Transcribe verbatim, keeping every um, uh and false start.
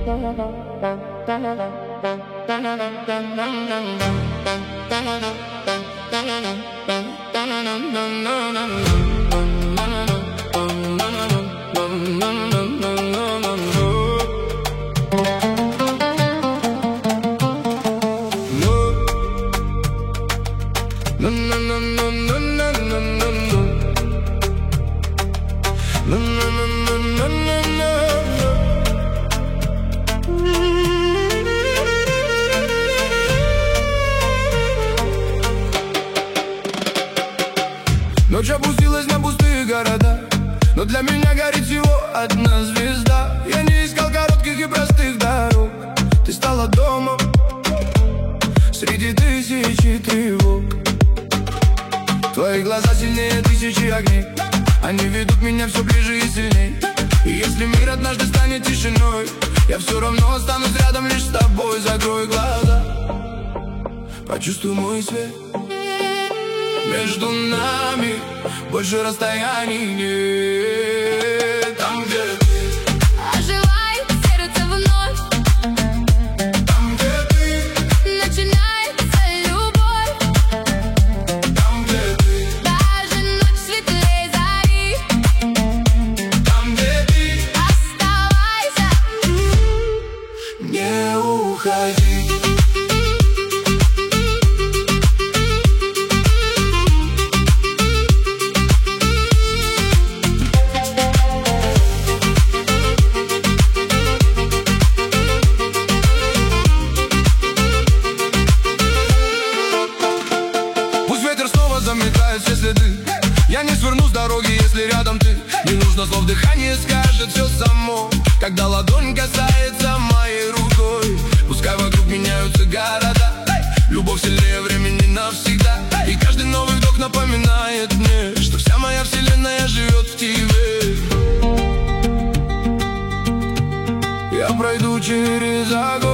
Ночь опустилась на пустые города, но для меня горит всего одна звезда. Я не искал коротких и простых дорог. Ты стала домом среди тысячи тревог. Твои глаза сильнее тысячи огней, они ведут меня все ближе и сильней. И если мир однажды станет тишиной, я все равно останусь рядом лишь с тобой. Закрой глаза, почувствуй мой свет. Между нами больше расстояний нет. Там, где ты оживает сердце вновь, там, где ты начинается любовь, там, где ты даже ночь светлее зари. там, где ты Оставайся, не уходи. Заметаю все следы. Я не сверну с дороги, если рядом ты. Не нужно слов, дыхание скажет все само. Когда ладонь касается моей рукой, пускай вокруг меняются города, любовь сильнее времени навсегда. И каждый новый вдох напоминает мне, что вся моя вселенная живет в тебе. Я пройду через огонь.